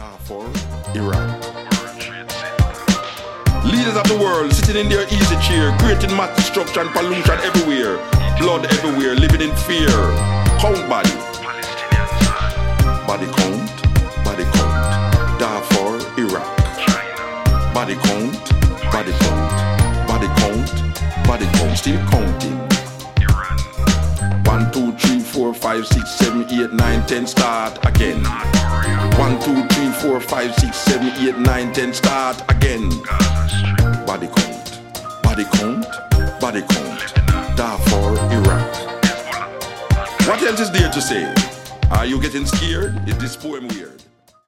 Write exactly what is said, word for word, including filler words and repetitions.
Darfur, Iraq. Leaders of the world sitting in their easy chair, creating mass destruction, pollution everywhere, blood everywhere, living in fear. Count body. Body count, body count. Darfur, Iraq. Body count, body count. Body count, body count. Still counting. One, two, three, four, five, six, seven, eight, nine, ten. Start again. One, two, three, four, five, six, seven, eight, nine, ten. Start again. Body count, body count, body count. Darfur, Iraq. What else is there to say? Are you getting scared? Is this poem weird?